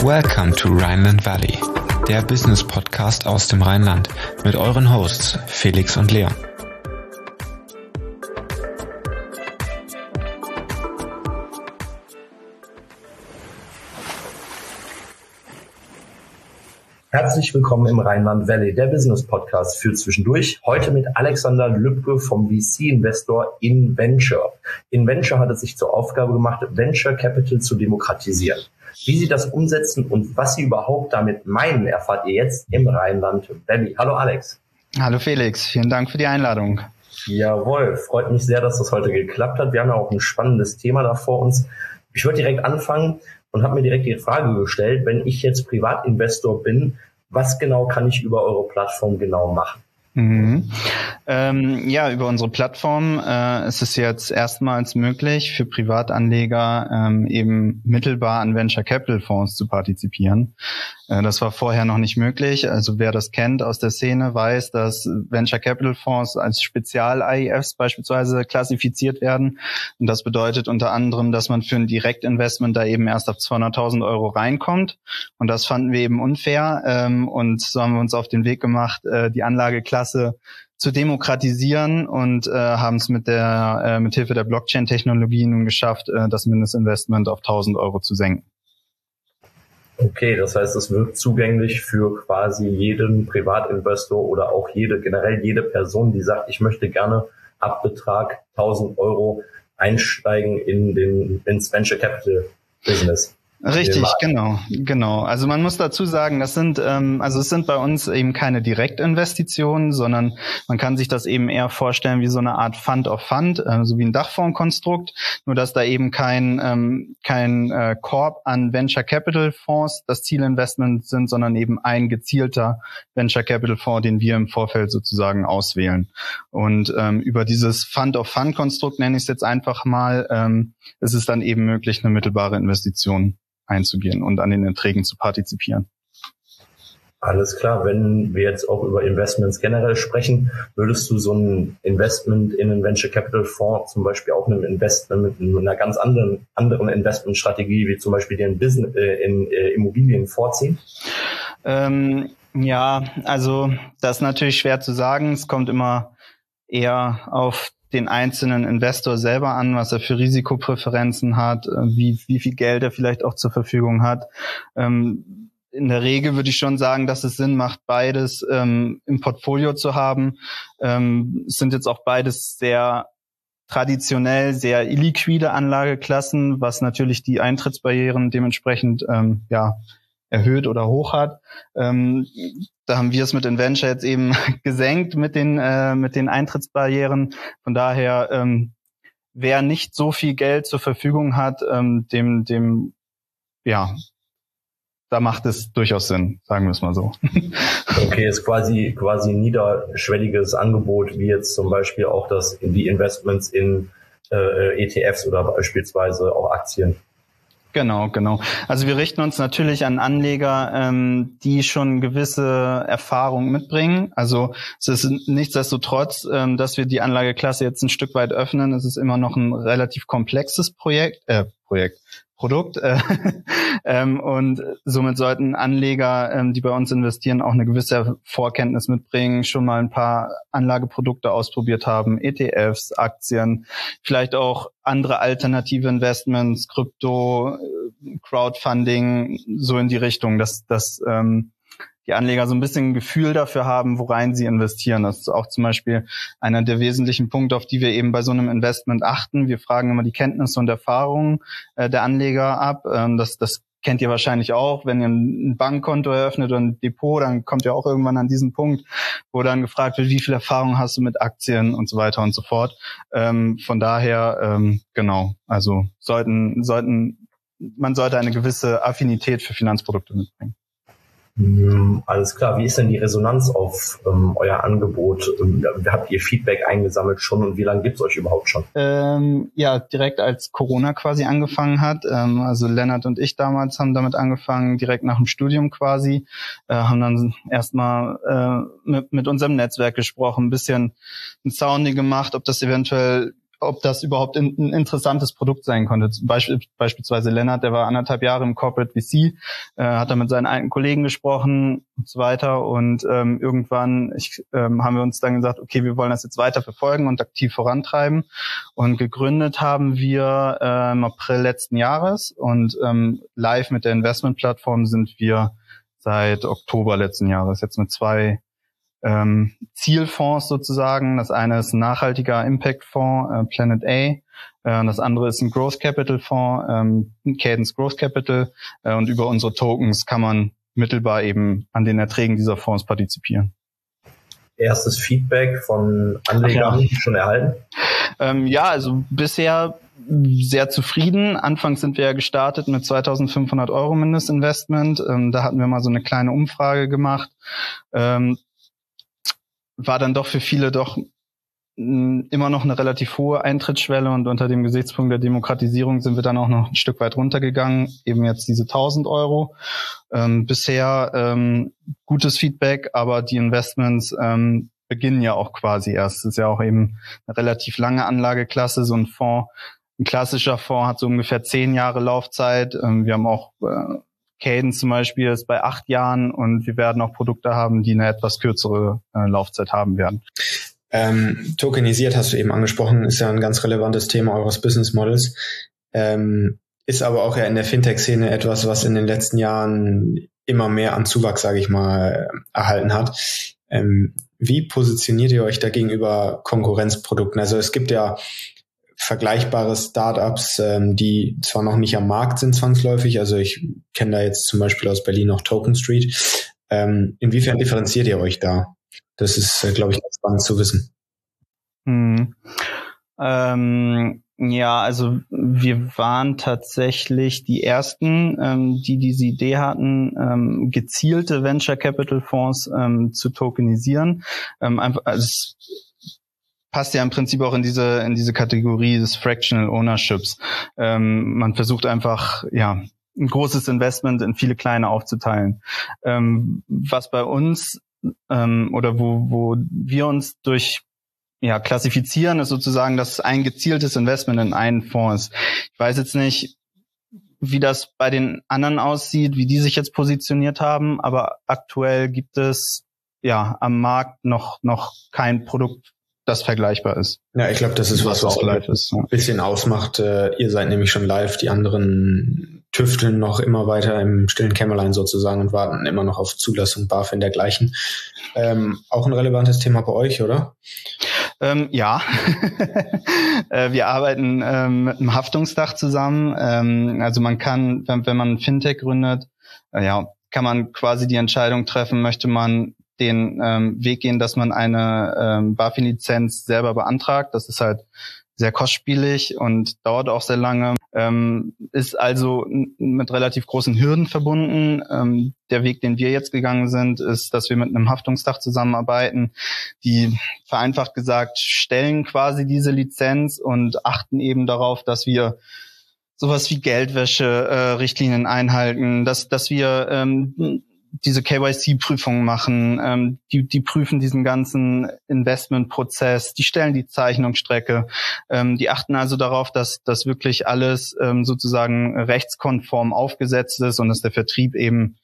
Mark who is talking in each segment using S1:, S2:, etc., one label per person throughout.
S1: Welcome to Rhineland Valley, der Business-Podcast aus dem Rheinland mit euren Hosts Felix und Leon.
S2: Herzlich willkommen im Rhineland Valley, der Business-Podcast für zwischendurch. Heute mit Alexander Lübke vom VC-Investor InVenture. InVenture hat es sich zur Aufgabe gemacht, Venture Capital zu demokratisieren. Wie sie das umsetzen und was sie überhaupt damit meinen, erfahrt ihr jetzt im Rhineland Valley. Hallo Alex.
S3: Hallo Felix, vielen Dank für die Einladung.
S2: Jawohl, freut mich sehr, dass das heute geklappt hat. Wir haben ja auch ein spannendes Thema da vor uns. Ich würde direkt anfangen und habe mir direkt die Frage gestellt, wenn ich jetzt Privatinvestor bin, was genau kann ich über eure Plattform genau machen?
S3: Über unsere Plattform ist es jetzt erstmals möglich, für Privatanleger eben mittelbar an Venture Capital Fonds zu partizipieren. Das war vorher noch nicht möglich. Also wer das kennt aus der Szene, weiß, dass Venture Capital Fonds als Spezial-AIFs beispielsweise klassifiziert werden. Und das bedeutet unter anderem, dass man für ein Direktinvestment da eben erst ab 200.000 Euro reinkommt. Und das fanden wir eben unfair. Und so haben wir uns auf den Weg gemacht, die Anlageklasse zu demokratisieren und haben es mit Hilfe der Blockchain-Technologie nun geschafft, das Mindestinvestment auf 1.000 Euro zu senken.
S2: Okay, das heißt, es wird zugänglich für quasi jeden Privatinvestor oder auch generell jede Person, die sagt, ich möchte gerne ab Betrag 1.000 Euro einsteigen ins Venture Capital Business.
S3: Richtig, genau. Also man muss dazu sagen, es sind bei uns eben keine Direktinvestitionen, sondern man kann sich das eben eher vorstellen wie so eine Art Fund of Fund, so wie ein Dachfondskonstrukt, nur dass da eben kein Korb an Venture Capital Fonds das Zielinvestment sind, sondern eben ein gezielter Venture Capital Fonds, den wir im Vorfeld sozusagen auswählen. Und über dieses Fund of Fund Konstrukt, nenne ich es jetzt einfach mal, ist es dann eben möglich, eine mittelbare Investition einzugehen und an den Erträgen zu partizipieren.
S2: Alles klar. Wenn wir jetzt auch über Investments generell sprechen, würdest du so ein Investment in einen Venture Capital Fonds zum Beispiel auch einem Investment mit einer ganz anderen Investmentstrategie wie zum Beispiel in Immobilien vorziehen?
S3: Also das ist natürlich schwer zu sagen. Es kommt immer eher auf den einzelnen Investor selber an, was er für Risikopräferenzen hat, wie viel Geld er vielleicht auch zur Verfügung hat. In der Regel würde ich schon sagen, dass es Sinn macht, beides im Portfolio zu haben. Es sind jetzt auch beides sehr traditionell, sehr illiquide Anlageklassen, was natürlich die Eintrittsbarrieren dementsprechend erhöht oder hoch hat. Da haben wir es mit InVenture jetzt eben gesenkt mit den Eintrittsbarrieren. Von daher, wer nicht so viel Geld zur Verfügung hat, da macht es durchaus Sinn, sagen wir es mal so.
S2: Okay, ist quasi ein niederschwelliges Angebot, wie jetzt zum Beispiel auch die Investments in ETFs oder beispielsweise auch Aktien.
S3: Genau. Also wir richten uns natürlich an Anleger, die schon gewisse Erfahrung mitbringen. Also es ist nichtsdestotrotz, dass wir die Anlageklasse jetzt ein Stück weit öffnen. Es ist immer noch ein relativ komplexes Produkt. Und somit sollten Anleger, die bei uns investieren, auch eine gewisse Vorkenntnis mitbringen, schon mal ein paar Anlageprodukte ausprobiert haben, ETFs, Aktien, vielleicht auch andere alternative Investments, Krypto, Crowdfunding, so in die Richtung, dass die Anleger so ein bisschen ein Gefühl dafür haben, worein sie investieren. Das ist auch zum Beispiel einer der wesentlichen Punkte, auf die wir eben bei so einem Investment achten. Wir fragen immer die Kenntnisse und Erfahrungen der Anleger ab. Das kennt ihr wahrscheinlich auch. Wenn ihr ein Bankkonto eröffnet oder ein Depot, dann kommt ihr auch irgendwann an diesen Punkt, wo dann gefragt wird, wie viel Erfahrung hast du mit Aktien und so weiter und so fort. Von daher, also man sollte eine gewisse Affinität für Finanzprodukte mitbringen.
S2: Alles klar. Wie ist denn die Resonanz auf euer Angebot? Habt ihr Feedback eingesammelt schon und wie lange gibt's euch überhaupt schon?
S3: Direkt als Corona quasi angefangen hat. Also Lennart und ich damals haben damit angefangen, direkt nach dem Studium quasi. Haben dann erstmal mit unserem Netzwerk gesprochen, ein bisschen ein Sounding gemacht, ob ob das überhaupt ein interessantes Produkt sein konnte. Beispielsweise Lennart, der war 1,5 Jahre im Corporate VC, hat da mit seinen alten Kollegen gesprochen und so weiter. Und irgendwann haben wir uns dann gesagt, okay, wir wollen das jetzt weiter verfolgen und aktiv vorantreiben. Und gegründet haben wir im April letzten Jahres und live mit der Investmentplattform sind wir seit Oktober letzten Jahres, jetzt mit 2 Zielfonds sozusagen. Das eine ist ein nachhaltiger Impact-Fonds, Planet A. Und das andere ist ein Growth Capital Fonds, Cadence Growth Capital. Und über unsere Tokens kann man mittelbar eben an den Erträgen dieser Fonds partizipieren.
S2: Erstes Feedback von Anlegern schon erhalten?
S3: Ja, also bisher sehr zufrieden. Anfangs sind wir ja gestartet mit 2.500 € Mindestinvestment. Da hatten wir mal so eine kleine Umfrage gemacht. War dann doch für viele doch immer noch eine relativ hohe Eintrittsschwelle und unter dem Gesichtspunkt der Demokratisierung sind wir dann auch noch ein Stück weit runtergegangen, eben jetzt diese 1.000 €. Bisher gutes Feedback, aber die Investments beginnen ja auch quasi erst. Es ist ja auch eben eine relativ lange Anlageklasse, so ein Fonds. Ein klassischer Fonds hat so ungefähr 10 Jahre Laufzeit. Wir haben auch Cadence zum Beispiel ist bei 8 Jahren und wir werden auch Produkte haben, die eine etwas kürzere Laufzeit haben werden.
S1: Tokenisiert hast du eben angesprochen, ist ja ein ganz relevantes Thema eures Business Models. Ist aber auch ja in der Fintech-Szene etwas, was in den letzten Jahren immer mehr an Zuwachs, sage ich mal, erhalten hat. Wie positioniert ihr euch da gegenüber Konkurrenzprodukten? Also es gibt ja vergleichbare Startups, die zwar noch nicht am Markt sind zwangsläufig, also ich kenne da jetzt zum Beispiel aus Berlin noch Token Street. Inwiefern differenziert ihr euch da? Das ist, glaube ich, ganz spannend zu wissen.
S3: Ja, also wir waren tatsächlich die ersten, die diese Idee hatten, gezielte Venture Capital Fonds zu tokenisieren. Also es passt ja im Prinzip auch in diese Kategorie des Fractional Ownerships. Man versucht einfach, ja, ein großes Investment in viele kleine aufzuteilen. Was bei uns oder wo wir uns durch klassifizieren, ist sozusagen, dass ein gezieltes Investment in einen Fonds ist. Ich weiß jetzt nicht, wie das bei den anderen aussieht, wie die sich jetzt positioniert haben, aber aktuell gibt es am Markt noch kein Produkt, das vergleichbar ist.
S1: Ja, ich glaube, das ist was
S3: live ist.
S1: Ein bisschen ausmacht. Ihr seid nämlich schon live, die anderen tüfteln noch immer weiter im stillen Kämmerlein sozusagen und warten immer noch auf Zulassung, BaFin dergleichen. Auch ein relevantes Thema bei euch, oder?
S3: Ja, wir arbeiten mit einem Haftungsdach zusammen. Also man kann, wenn man ein Fintech gründet, kann man quasi die Entscheidung treffen, möchte man den Weg gehen, dass man eine BaFin-Lizenz selber beantragt. Das ist halt sehr kostspielig und dauert auch sehr lange. Ist also mit relativ großen Hürden verbunden. Der Weg, den wir jetzt gegangen sind, ist, dass wir mit einem Haftungsdach zusammenarbeiten. Die, vereinfacht gesagt, stellen quasi diese Lizenz und achten eben darauf, dass wir sowas wie Geldwäsche-Richtlinien einhalten, dass wir diese KYC-Prüfungen machen, die prüfen diesen ganzen Investmentprozess, die stellen die Zeichnungsstrecke, die achten also darauf, dass das wirklich alles sozusagen rechtskonform aufgesetzt ist und dass der Vertrieb eben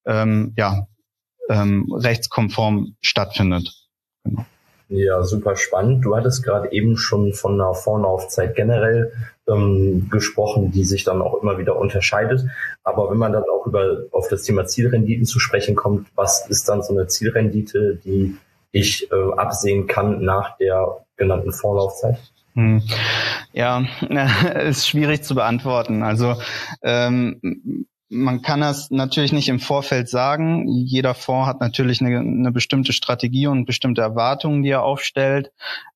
S3: rechtskonform stattfindet. Genau.
S2: Ja, super spannend. Du hattest gerade eben schon von einer Vorlaufzeit generell gesprochen, die sich dann auch immer wieder unterscheidet. Aber wenn man dann auch auf das Thema Zielrenditen zu sprechen kommt, was ist dann so eine Zielrendite, die ich absehen kann nach der genannten Vorlaufzeit?
S3: Ja, ist schwierig zu beantworten. Also man kann das natürlich nicht im Vorfeld sagen. Jeder Fonds hat natürlich eine bestimmte Strategie und bestimmte Erwartungen, die er aufstellt.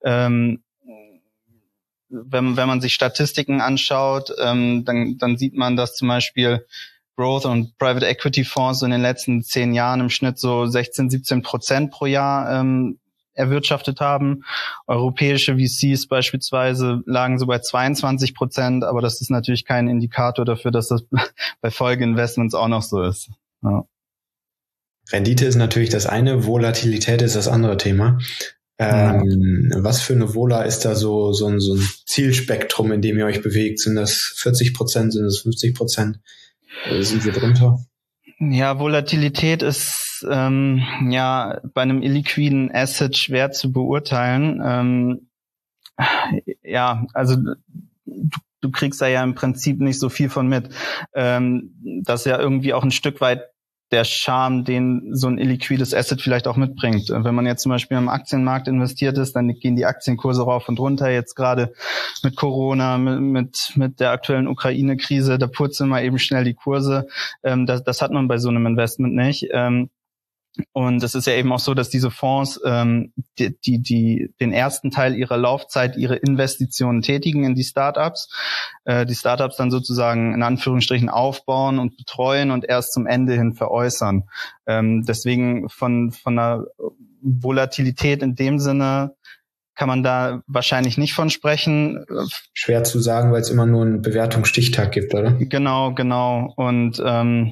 S3: Wenn man sich Statistiken anschaut, dann sieht man, dass zum Beispiel Growth und Private Equity Fonds in den letzten 10 Jahren im Schnitt so 16-17% pro Jahr erwirtschaftet haben. Europäische VCs beispielsweise lagen so bei 22%, aber das ist natürlich kein Indikator dafür, dass das bei Folgeinvestments auch noch so ist. Ja.
S1: Rendite ist natürlich das eine, Volatilität ist das andere Thema. Was für eine Vola ist da so ein Zielspektrum, in dem ihr euch bewegt? Sind das 40%? Sind das 50%? Sind wir drunter?
S3: Ja, Volatilität ist bei einem illiquiden Asset schwer zu beurteilen. Also du kriegst da ja im Prinzip nicht so viel von mit. Das ist ja irgendwie auch ein Stück weit der Charme, den so ein illiquides Asset vielleicht auch mitbringt. Wenn man jetzt zum Beispiel im Aktienmarkt investiert ist, dann gehen die Aktienkurse rauf und runter. Jetzt gerade mit Corona, mit der aktuellen Ukraine-Krise, da purzeln mal eben schnell die Kurse. Das hat man bei so einem Investment nicht. Und es ist ja eben auch so, dass diese Fonds den ersten Teil ihrer Laufzeit ihre Investitionen tätigen in die Startups, die Startups dann sozusagen in Anführungsstrichen aufbauen und betreuen und erst zum Ende hin veräußern. Deswegen von einer Volatilität in dem Sinne kann man da wahrscheinlich nicht von sprechen.
S1: Schwer zu sagen, weil es immer nur einen Bewertungsstichtag gibt, oder?
S3: Genau. Und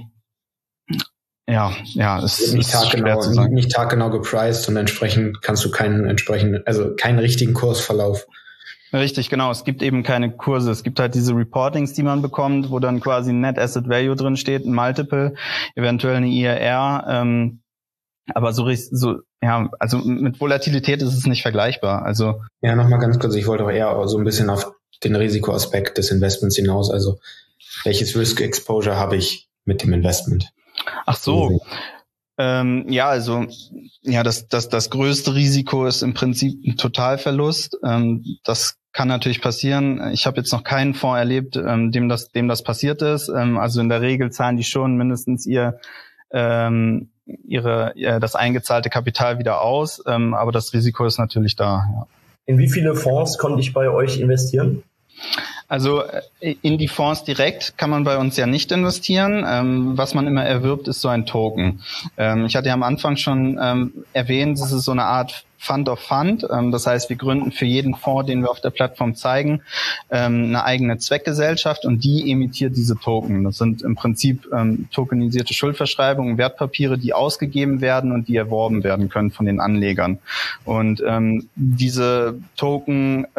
S3: es ist schwer zu sagen.
S1: Nicht taggenau gepriced und entsprechend kannst du keinen richtigen Kursverlauf.
S3: Richtig, genau. Es gibt eben keine Kurse. Es gibt halt diese Reportings, die man bekommt, wo dann quasi ein Net Asset Value drin steht, ein Multiple, eventuell eine IRR. Aber also mit Volatilität ist es nicht vergleichbar. Also
S1: ja, nochmal ganz kurz. Ich wollte auch eher so ein bisschen auf den Risikoaspekt des Investments hinaus. Also welches Risk Exposure habe ich mit dem Investment?
S3: Ach so. Das größte Risiko ist im Prinzip ein Totalverlust. Das kann natürlich passieren. Ich habe jetzt noch keinen Fonds erlebt, dem das passiert ist. Also in der Regel zahlen die schon mindestens das eingezahlte Kapital wieder aus. Aber das Risiko ist natürlich da. Ja.
S2: In wie viele Fonds konnte ich bei euch investieren?
S3: Also in die Fonds direkt kann man bei uns ja nicht investieren. Was man immer erwirbt, ist so ein Token. Ich hatte ja am Anfang schon erwähnt, das ist so eine Art Fund of Fund. Das heißt, wir gründen für jeden Fonds, den wir auf der Plattform zeigen, eine eigene Zweckgesellschaft und die emittiert diese Token. Das sind im Prinzip tokenisierte Schuldverschreibungen, Wertpapiere, die ausgegeben werden und die erworben werden können von den Anlegern. Und diese Token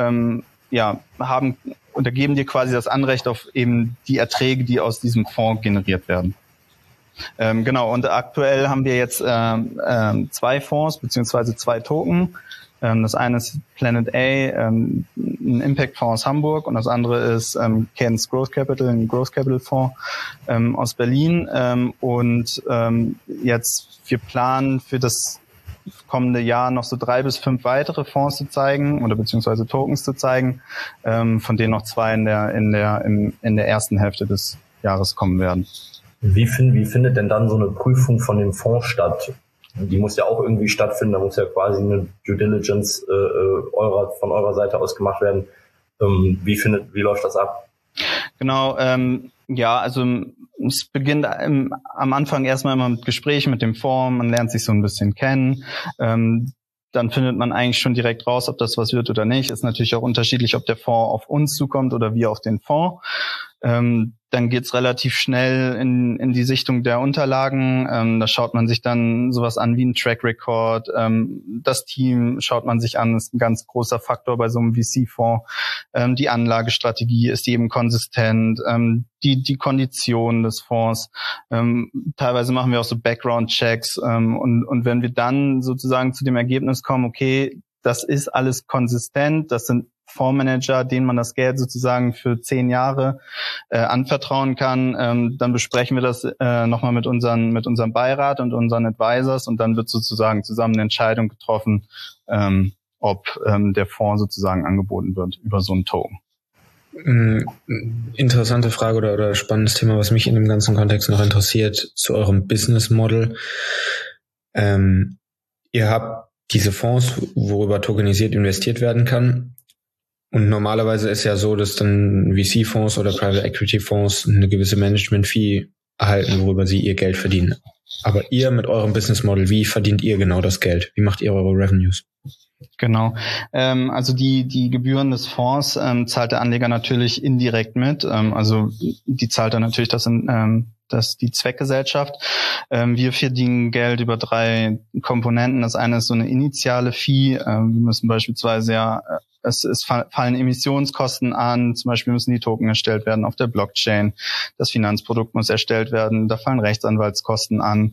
S3: geben dir quasi das Anrecht auf eben die Erträge, die aus diesem Fonds generiert werden. Und aktuell haben wir jetzt 2 Fonds beziehungsweise 2 Token. Das eine ist Planet A, ein Impact-Fonds aus Hamburg, und das andere ist Cadence Growth Capital, ein Growth Capital Fonds aus Berlin. Jetzt wir planen für das kommende Jahr noch so 3 bis 5 weitere Fonds zu zeigen oder beziehungsweise Tokens zu zeigen, von denen noch 2 in der ersten Hälfte des Jahres kommen werden.
S2: Wie findet denn dann so eine Prüfung von dem Fonds statt? Die muss ja auch irgendwie stattfinden, da muss ja quasi eine Due Diligence von eurer Seite aus gemacht werden. Wie läuft das ab?
S3: Genau, es beginnt am Anfang erstmal immer mit Gesprächen mit dem Fonds, man lernt sich so ein bisschen kennen, dann findet man eigentlich schon direkt raus, ob das was wird oder nicht. Ist natürlich auch unterschiedlich, ob der Fonds auf uns zukommt oder wir auf den Fonds. Dann geht's relativ schnell in die Sichtung der Unterlagen. Da schaut man sich dann sowas an wie ein Track Record. Das Team schaut man sich an, ist ein ganz großer Faktor bei so einem VC-Fonds. Die Anlagestrategie, ist die eben konsistent? Die Konditionen des Fonds. Teilweise machen wir auch so Background-Checks. Und wenn wir dann sozusagen zu dem Ergebnis kommen, okay, das ist alles konsistent, das sind Fondsmanager, denen man das Geld sozusagen für 10 Jahre anvertrauen kann, dann besprechen wir das nochmal mit unserem Beirat und unseren Advisors, und dann wird sozusagen zusammen eine Entscheidung getroffen, ob der Fonds sozusagen angeboten wird über so einen Token.
S1: Interessante Frage oder spannendes Thema, was mich in dem ganzen Kontext noch interessiert, zu eurem Business Model. Ihr habt diese Fonds, worüber tokenisiert investiert werden kann. Und normalerweise ist ja so, dass dann VC-Fonds oder Private Equity-Fonds eine gewisse Management-Fee erhalten, worüber sie ihr Geld verdienen. Aber ihr mit eurem Business Model, wie verdient ihr genau das Geld? Wie macht ihr eure Revenues?
S3: Genau. Also die Gebühren des Fonds zahlt der Anleger natürlich indirekt mit. Also die zahlt er natürlich das das ist die Zweckgesellschaft. Wir verdienen Geld über 3 Komponenten. Das eine ist so eine initiale Fee. Wir müssen beispielsweise es fallen Emissionskosten an, zum Beispiel müssen die Token erstellt werden auf der Blockchain. Das Finanzprodukt muss erstellt werden, da fallen Rechtsanwaltskosten an.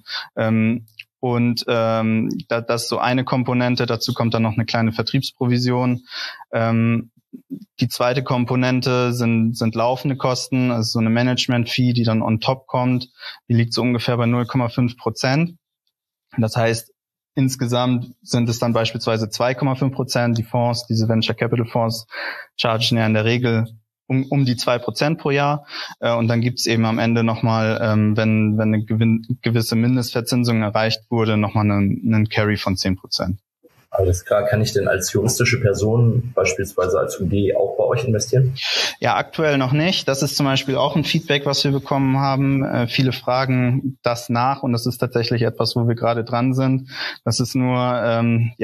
S3: Das ist so eine Komponente, dazu kommt dann noch eine kleine Vertriebsprovision. Die zweite Komponente sind laufende Kosten, also so eine Management-Fee, die dann on top kommt. Die liegt so ungefähr bei 0,5%. Das heißt, insgesamt sind es dann beispielsweise 2,5%. Die Fonds, diese Venture Capital Fonds, chargen ja in der Regel um die 2% pro Jahr. Und dann gibt's eben am Ende nochmal, wenn eine gewisse Mindestverzinsung erreicht wurde, nochmal einen Carry von 10%.
S2: Alles klar. Kann ich denn als juristische Person, beispielsweise als UG, auch bei euch investieren?
S3: Ja, aktuell noch nicht. Das ist zum Beispiel auch ein Feedback, was wir bekommen haben. Viele fragen das nach und das ist tatsächlich etwas, wo wir gerade dran sind. Das ist nur,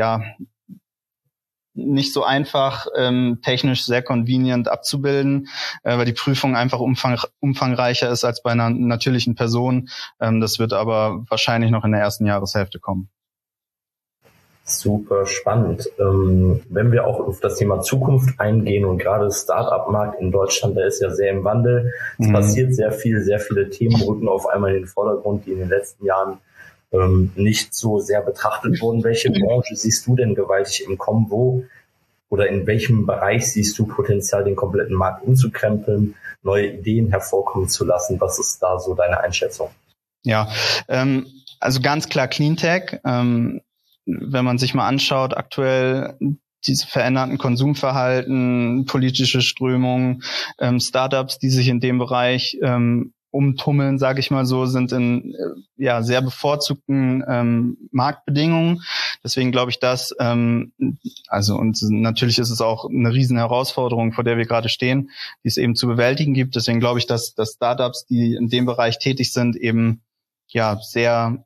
S3: nicht so einfach, technisch sehr convenient abzubilden, weil die Prüfung einfach umfangreicher ist als bei einer natürlichen Person. Das wird aber wahrscheinlich noch in der ersten Jahreshälfte kommen.
S2: Super spannend. Wenn wir auch auf das Thema Zukunft eingehen und gerade Start-up-Markt in Deutschland, der ist ja sehr im Wandel. Es passiert sehr viel, sehr viele Themen rücken auf einmal in den Vordergrund, die in den letzten Jahren nicht so sehr betrachtet wurden. Welche Branche siehst du denn gewaltig im Kommen? Wo oder in welchem Bereich siehst du Potenzial, den kompletten Markt umzukrempeln, neue Ideen hervorkommen zu lassen? Was ist da so deine Einschätzung?
S3: Ja, also ganz klar Cleantech. Wenn man sich mal anschaut, aktuell diese veränderten Konsumverhalten, politische Strömungen, Startups, die sich in dem Bereich umtummeln, sage ich mal so, sind in sehr bevorzugten Marktbedingungen. Deswegen glaube ich, dass und natürlich ist es auch eine riesen Herausforderung, vor der wir gerade stehen, die es eben zu bewältigen gibt. Deswegen glaube ich, dass Startups, die in dem Bereich tätig sind, eben sehr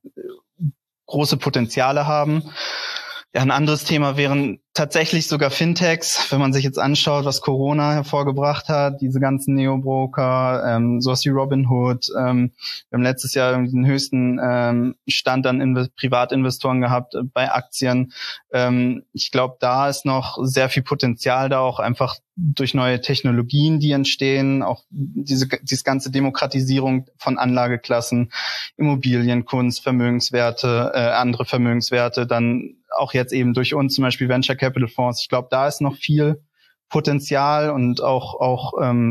S3: große Potenziale haben. Ja, ein anderes Thema wären tatsächlich sogar Fintechs, wenn man sich jetzt anschaut, was Corona hervorgebracht hat, diese ganzen Neobroker, sowas wie Robinhood. Wir haben letztes Jahr den höchsten Stand an Privatinvestoren gehabt bei Aktien. Ich glaube, da ist noch sehr viel Potenzial da, auch einfach durch neue Technologien, die entstehen, auch diese ganze Demokratisierung von Anlageklassen, Immobilien, Kunst, Vermögenswerte, andere Vermögenswerte, dann auch jetzt eben durch uns zum Beispiel Venture Capital Fonds. Ich glaube, da ist noch viel Potenzial und auch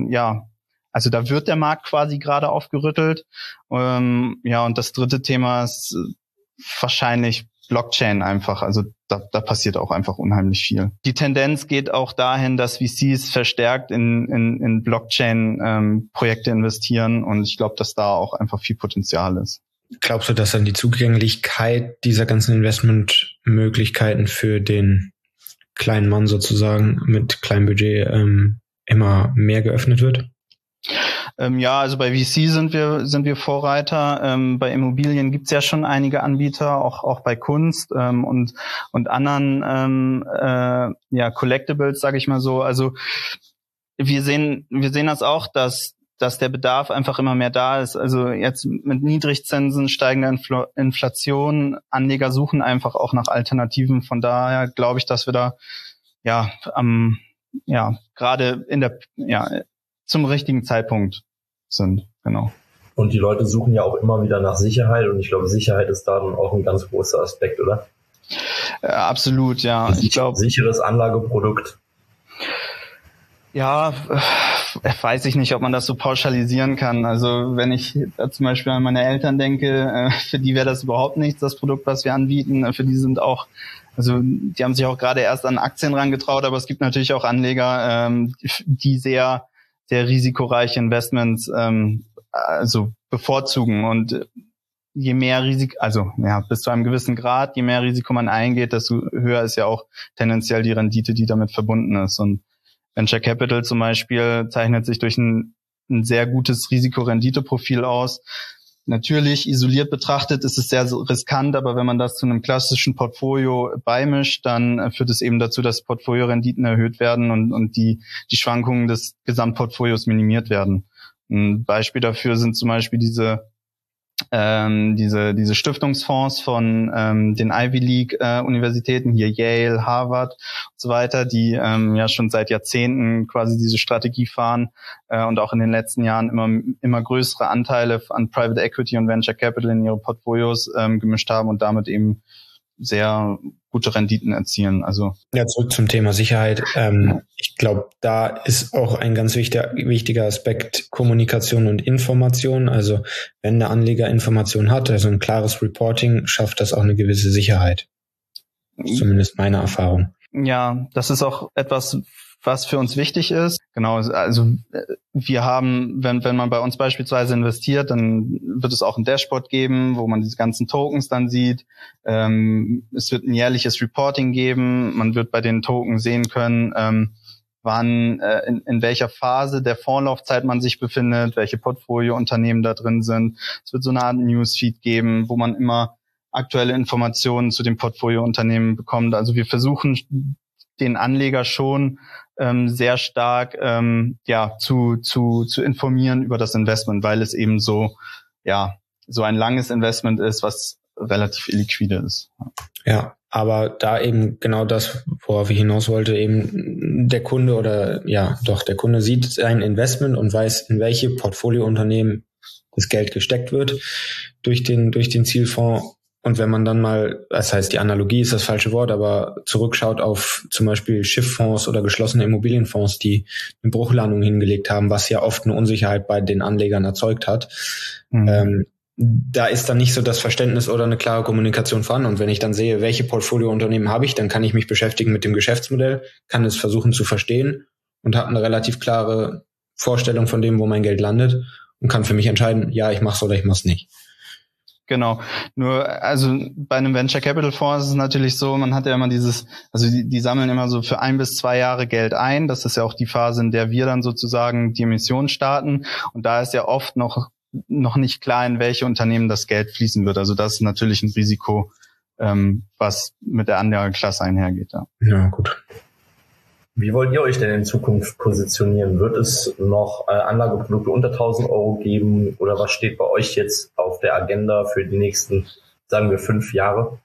S3: also da wird der Markt quasi gerade aufgerüttelt. Und das dritte Thema ist wahrscheinlich Blockchain einfach. Also da passiert auch einfach unheimlich viel. Die Tendenz geht auch dahin, dass VCs verstärkt in Blockchain-Projekte investieren und ich glaube, dass da auch einfach viel Potenzial ist.
S1: Glaubst du, dass dann die Zugänglichkeit dieser ganzen Investmentmöglichkeiten für den kleinen Mann sozusagen mit kleinem Budget immer mehr geöffnet wird?
S3: Also bei VC sind wir Vorreiter. Bei Immobilien gibt's ja schon einige Anbieter, auch bei Kunst und anderen Collectibles, sage ich mal so. Also wir sehen das auch, dass der Bedarf einfach immer mehr da ist. Also jetzt mit Niedrigzinsen, steigender Inflation, Anleger suchen einfach auch nach Alternativen. Von daher glaube ich, dass wir da gerade zum richtigen Zeitpunkt sind. Genau.
S2: Und die Leute suchen ja auch immer wieder nach Sicherheit und ich glaube, Sicherheit ist da dann auch ein ganz großer Aspekt, oder?
S3: Absolut, ja.
S2: Ich glaube, sicheres Anlageprodukt.
S3: Ja, weiß ich nicht, ob man das so pauschalisieren kann. Also wenn ich zum Beispiel an meine Eltern denke, für die wäre das überhaupt nichts, das Produkt, was wir anbieten. Für die sind auch, also die haben sich auch gerade erst an Aktien rangetraut, aber es gibt natürlich auch Anleger, die sehr, sehr risikoreiche Investments bevorzugen. Und je mehr Risiko, bis zu einem gewissen Grad, je mehr Risiko man eingeht, desto höher ist ja auch tendenziell die Rendite, die damit verbunden ist. Und Venture Capital zum Beispiel zeichnet sich durch ein sehr gutes Risiko-Rendite-Profil aus. Natürlich, isoliert betrachtet ist es sehr riskant, aber wenn man das zu einem klassischen Portfolio beimischt, dann führt es eben dazu, dass Portfoliorenditen erhöht werden und die Schwankungen des Gesamtportfolios minimiert werden. Ein Beispiel dafür sind zum Beispiel diese diese Stiftungsfonds von den Ivy League Universitäten, hier Yale, Harvard und so weiter, die ja schon seit Jahrzehnten quasi diese Strategie fahren und auch in den letzten Jahren immer größere Anteile an Private Equity und Venture Capital in ihre Portfolios gemischt haben und damit eben sehr gute Renditen erzielen. Also
S1: ja, zurück zum Thema Sicherheit. Ich glaube, da ist auch ein ganz wichtiger Aspekt Kommunikation und Information. Also wenn der Anleger Information hat, also ein klares Reporting, schafft das auch eine gewisse Sicherheit. Zumindest meine Erfahrung.
S3: Ja, das ist auch etwas, was für uns wichtig ist. Genau, also wir haben, wenn man bei uns beispielsweise investiert, dann wird es auch ein Dashboard geben, wo man diese ganzen Tokens dann sieht. Es wird ein jährliches Reporting geben. Man wird bei den Tokens sehen können, wann, in welcher Phase der Vorlaufzeit man sich befindet, welche Portfoliounternehmen da drin sind. Es wird so eine Art Newsfeed geben, wo man immer aktuelle Informationen zu den Portfoliounternehmen bekommt. Also wir versuchen den Anleger schon sehr stark zu informieren über das Investment, weil es eben so ein langes Investment ist, was relativ illiquide ist.
S1: Ja, aber da eben genau das, worauf ich hinaus wollte, eben der Kunde der Kunde sieht sein Investment und weiß, in welche Portfoliounternehmen das Geld gesteckt wird durch den Zielfonds. Und wenn man dann mal, das heißt, die Analogie ist das falsche Wort, aber zurückschaut auf zum Beispiel Schifffonds oder geschlossene Immobilienfonds, die eine Bruchlandung hingelegt haben, was ja oft eine Unsicherheit bei den Anlegern erzeugt hat, da ist dann nicht so das Verständnis oder eine klare Kommunikation vorhanden. Und wenn ich dann sehe, welche Portfoliounternehmen habe ich, dann kann ich mich beschäftigen mit dem Geschäftsmodell, kann es versuchen zu verstehen und habe eine relativ klare Vorstellung von dem, wo mein Geld landet und kann für mich entscheiden, ja, ich mache es oder ich mache es nicht.
S3: Genau. Nur, also bei einem Venture Capital Fonds ist es natürlich so, man hat ja immer die sammeln immer so für 1 bis 2 Jahre Geld ein. Das ist ja auch die Phase, in der wir dann sozusagen die Emission starten. Und da ist ja oft noch nicht klar, in welche Unternehmen das Geld fließen wird. Also das ist natürlich ein Risiko, was mit der Anlageklasse einhergeht.
S1: Ja, gut.
S2: Wie wollt ihr euch denn in Zukunft positionieren? Wird es noch Anlageprodukte unter 1.000 Euro geben oder was steht bei euch jetzt auf der Agenda für die nächsten, sagen wir, 5 Jahre?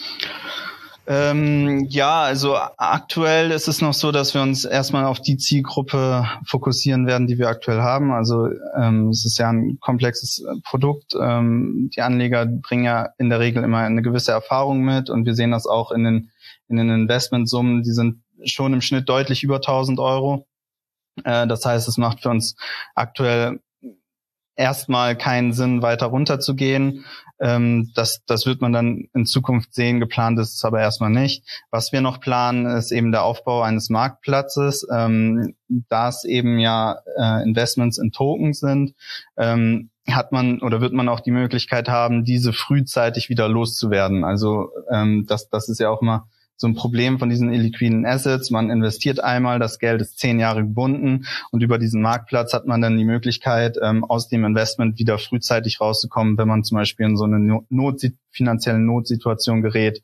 S3: Also aktuell ist es noch so, dass wir uns erstmal auf die Zielgruppe fokussieren werden, die wir aktuell haben. Also es ist ja ein komplexes Produkt. Die Anleger bringen ja in der Regel immer eine gewisse Erfahrung mit und wir sehen das auch in den Investmentsummen, die sind schon im Schnitt deutlich über 1.000 Euro. Das heißt, es macht für uns aktuell erstmal keinen Sinn, weiter runterzugehen. Das wird man dann in Zukunft sehen. Geplant ist es aber erstmal nicht. Was wir noch planen, ist eben der Aufbau eines Marktplatzes. Da es eben Investments in Tokens sind, wird man auch die Möglichkeit haben, diese frühzeitig wieder loszuwerden. Also das ist ja auch immer so ein Problem von diesen illiquiden Assets. Man investiert einmal, das Geld ist 10 Jahre gebunden und über diesen Marktplatz hat man dann die Möglichkeit, aus dem Investment wieder frühzeitig rauszukommen, wenn man zum Beispiel in so eine finanzielle Notsituation gerät.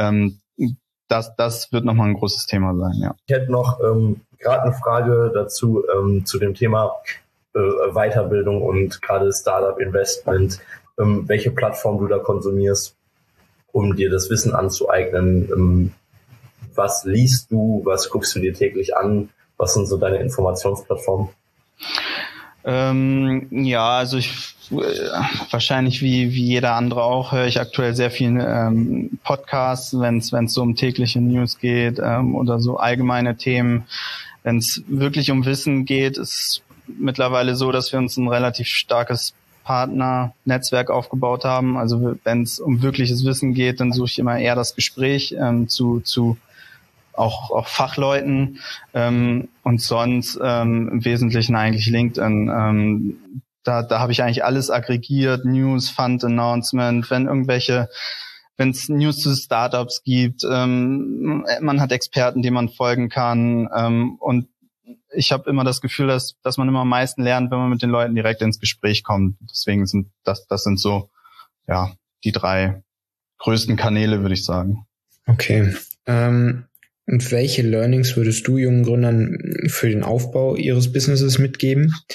S3: Das wird nochmal ein großes Thema sein, ja.
S2: Ich hätte noch gerade eine Frage dazu, zu dem Thema Weiterbildung und gerade Startup-Investment, welche Plattform du da konsumierst, um dir das Wissen anzueignen. Was liest du, was guckst du dir täglich an, was sind so deine Informationsplattformen?
S3: Also wahrscheinlich wie jeder andere auch höre ich aktuell sehr viel Podcasts, wenn es so um tägliche News geht oder so allgemeine Themen. Wenn es wirklich um Wissen geht, ist mittlerweile so, dass wir uns ein relativ starkes Partnernetzwerk aufgebaut haben. Also wenn es um wirkliches Wissen geht, dann suche ich immer eher das Gespräch zu auch Fachleuten und sonst im Wesentlichen eigentlich LinkedIn. Da habe ich eigentlich alles aggregiert, News, Fund Announcement, wenn es News zu Startups gibt, man hat Experten, denen man folgen kann und ich habe immer das Gefühl, dass man immer am meisten lernt, wenn man mit den Leuten direkt ins Gespräch kommt. Deswegen sind das sind so die 3 größten Kanäle, würde ich sagen.
S1: Okay. Und welche Learnings würdest du jungen Gründern für den Aufbau ihres Businesses mitgeben?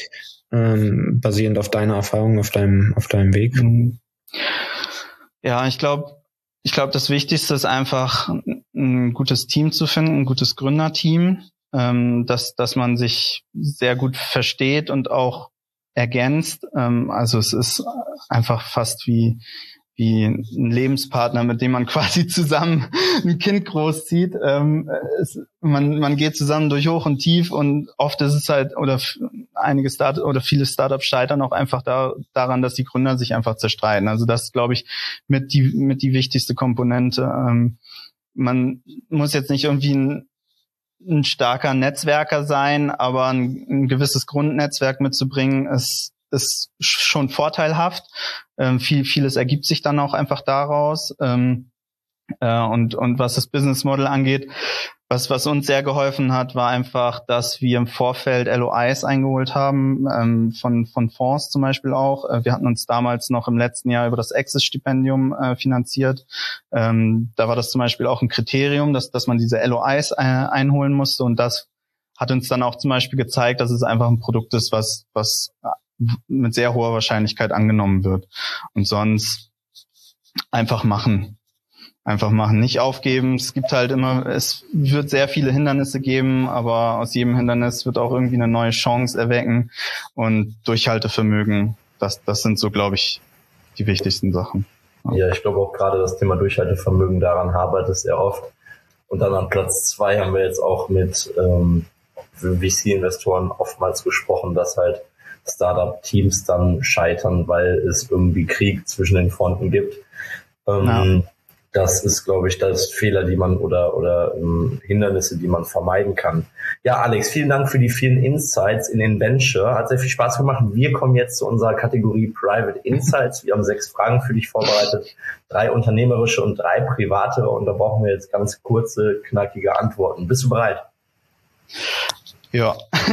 S1: basierend auf deiner Erfahrung, auf deinem Weg?
S3: Ja, ich glaube, das Wichtigste ist einfach, ein gutes Team zu finden, ein gutes Gründerteam, dass man sich sehr gut versteht und auch ergänzt. Also es ist einfach fast wie ein Lebenspartner, mit dem man quasi zusammen ein Kind großzieht. Man geht zusammen durch Hoch und Tief und oft ist es halt, oder viele Startups scheitern auch einfach daran, dass die Gründer sich einfach zerstreiten. Also das ist, glaube ich, mit die wichtigste Komponente. Man muss jetzt nicht irgendwie ein starker Netzwerker sein, aber ein gewisses Grundnetzwerk mitzubringen ist schon vorteilhaft. Vieles ergibt sich dann auch einfach daraus. Und was das Business Model angeht, was uns sehr geholfen hat, war einfach, dass wir im Vorfeld LOIs eingeholt haben, von Fonds zum Beispiel auch. Wir hatten uns damals noch im letzten Jahr über das Access-Stipendium finanziert. Da war das zum Beispiel auch ein Kriterium, dass man diese LOIs einholen musste. Und das hat uns dann auch zum Beispiel gezeigt, dass es einfach ein Produkt ist, was mit sehr hoher Wahrscheinlichkeit angenommen wird. Und sonst einfach machen. Einfach machen, nicht aufgeben. Es wird sehr viele Hindernisse geben, aber aus jedem Hindernis wird auch irgendwie eine neue Chance erwecken. Und Durchhaltevermögen, das sind so, glaube ich, die wichtigsten Sachen.
S2: Ja, ich glaube auch gerade das Thema Durchhaltevermögen, daran hapert es sehr oft. Und dann an Platz 2 haben wir jetzt auch mit VC-Investoren oftmals gesprochen, dass halt Startup-Teams dann scheitern, weil es irgendwie Krieg zwischen den Fronten gibt. Das ist, glaube ich, das Fehler, die man oder Hindernisse, die man vermeiden kann. Ja, Alex, vielen Dank für die vielen Insights in InVenture. Hat sehr viel Spaß gemacht. Wir kommen jetzt zu unserer Kategorie Private Insights. Wir haben 6 Fragen für dich vorbereitet, 3 unternehmerische und 3 private. Und da brauchen wir jetzt ganz kurze, knackige Antworten. Bist du bereit?
S3: Ja.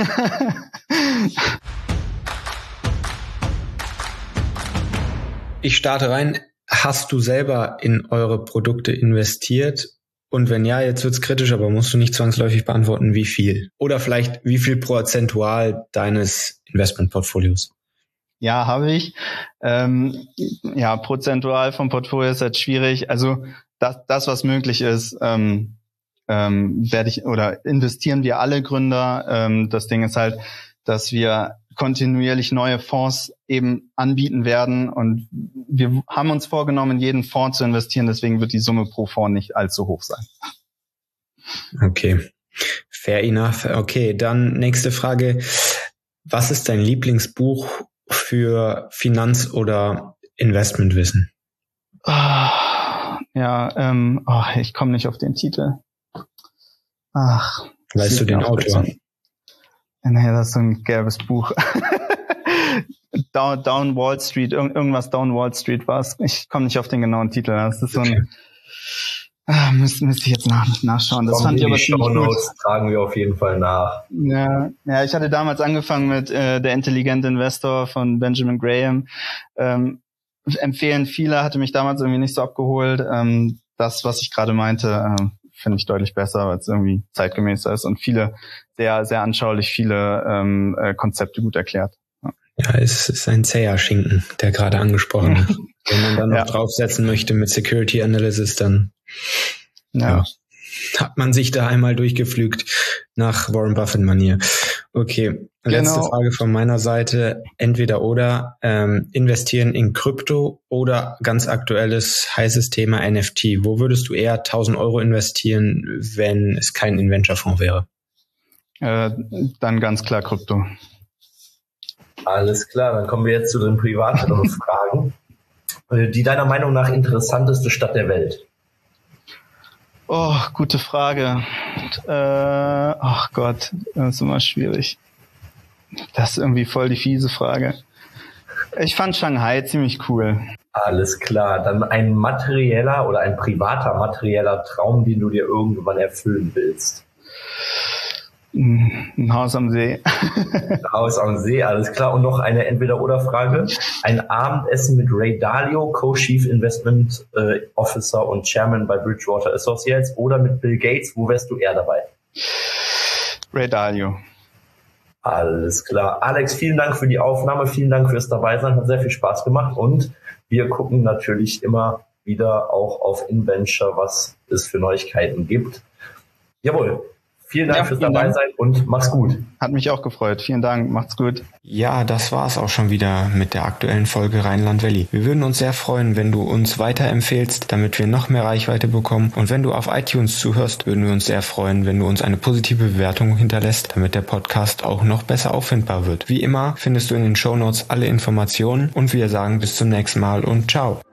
S1: Ich starte rein. Hast du selber in eure Produkte investiert? Und wenn ja, jetzt wird's kritisch, aber musst du nicht zwangsläufig beantworten, wie viel? Oder vielleicht, wie viel prozentual deines Investmentportfolios?
S3: Ja, habe ich. Prozentual vom Portfolio ist halt schwierig. Also das was möglich ist, investieren wir alle Gründer. Das Ding ist halt, dass wir kontinuierlich neue Fonds eben anbieten werden und wir haben uns vorgenommen, in jeden Fonds zu investieren, deswegen wird die Summe pro Fonds nicht allzu hoch sein.
S1: Okay, fair enough. Okay, dann nächste Frage. Was ist dein Lieblingsbuch für Finanz- oder Investmentwissen?
S3: Ich komme nicht auf den Titel.
S1: Weißt du den Autor?
S3: Nee, das ist so ein gelbes Buch. Down Wall Street, irgendwas Down Wall Street war es. Ich komme nicht auf den genauen Titel. Das ist so ein... Müsste ich jetzt nachschauen. Das fand ich aber ziemlich gut.
S2: Tragen wir auf jeden Fall nach.
S3: Ja, ich hatte damals angefangen mit Der intelligente Investor von Benjamin Graham. Empfehlen viele, hatte mich damals irgendwie nicht so abgeholt. Das, was ich gerade meinte, finde ich deutlich besser, weil es irgendwie zeitgemäßer ist und viele, sehr, sehr anschaulich, viele Konzepte gut erklärt.
S1: Ja, es ist ein zäher Schinken, der gerade angesprochen ist. Wenn man dann noch draufsetzen möchte mit Security Analysis, dann hat man sich da einmal durchgepflügt nach Warren Buffett-Manier. Okay, letzte Frage von meiner Seite. Entweder oder, investieren in Krypto oder ganz aktuelles, heißes Thema NFT. Wo würdest du eher 1.000 Euro investieren, wenn es kein InVenture-Fonds wäre?
S3: Dann ganz klar Krypto.
S2: Alles klar, dann kommen wir jetzt zu den privateren Fragen. Die deiner Meinung nach interessanteste Stadt der Welt?
S3: Oh, gute Frage. Ach Gott, das ist immer schwierig. Das ist irgendwie voll die fiese Frage. Ich fand Shanghai ziemlich cool.
S2: Alles klar, dann ein materieller oder ein privater materieller Traum, den du dir irgendwann erfüllen willst.
S3: Ein Haus am See.
S2: Ein Haus am See, alles klar. Und noch eine Entweder-oder-Frage. Ein Abendessen mit Ray Dalio, Co-Chief Investment Officer und Chairman bei Bridgewater Associates, oder mit Bill Gates. Wo wärst du eher dabei?
S3: Ray Dalio.
S2: Alles klar. Alex, vielen Dank für die Aufnahme, vielen Dank fürs Dabeisein, hat sehr viel Spaß gemacht und wir gucken natürlich immer wieder auch auf InVenture, was es für Neuigkeiten gibt. Jawohl. Vielen Dank fürs Dabeisein und mach's gut.
S3: Hat mich auch gefreut. Vielen Dank. Macht's gut.
S1: Ja, das war's auch schon wieder mit der aktuellen Folge Rheinland Valley. Wir würden uns sehr freuen, wenn du uns weiterempfehlst, damit wir noch mehr Reichweite bekommen. Und wenn du auf iTunes zuhörst, würden wir uns sehr freuen, wenn du uns eine positive Bewertung hinterlässt, damit der Podcast auch noch besser auffindbar wird. Wie immer findest du in den Shownotes alle Informationen und wir sagen bis zum nächsten Mal und ciao.